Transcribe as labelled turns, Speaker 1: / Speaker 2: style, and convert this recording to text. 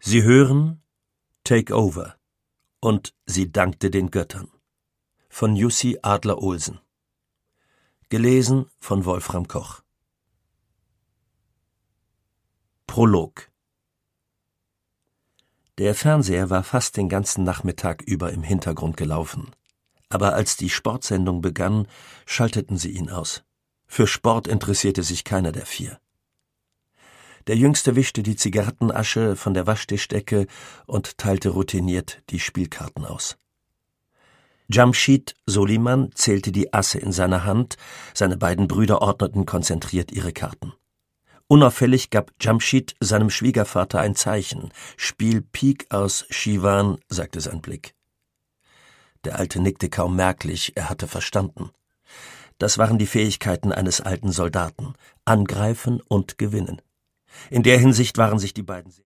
Speaker 1: Sie hören Take Over und sie dankte den Göttern von Jussi Adler-Olsen. Gelesen von Wolfram Koch. Prolog. Der Fernseher war fast den ganzen Nachmittag über im Hintergrund gelaufen. Aber als die Sportsendung begann, schalteten sie ihn aus. Für Sport interessierte sich keiner der vier. Der Jüngste wischte die Zigarettenasche von der Waschtischdecke und teilte routiniert die Spielkarten aus. Jamshid Soliman zählte die Asse in seiner Hand, seine beiden Brüder ordneten konzentriert ihre Karten. Unauffällig gab Jamshid seinem Schwiegervater ein Zeichen. »Spiel Pik aus Shivan«, sagte sein Blick. Der Alte nickte kaum merklich, er hatte verstanden. Das waren die Fähigkeiten eines alten Soldaten: Angreifen und gewinnen. In der Hinsicht waren sich die beiden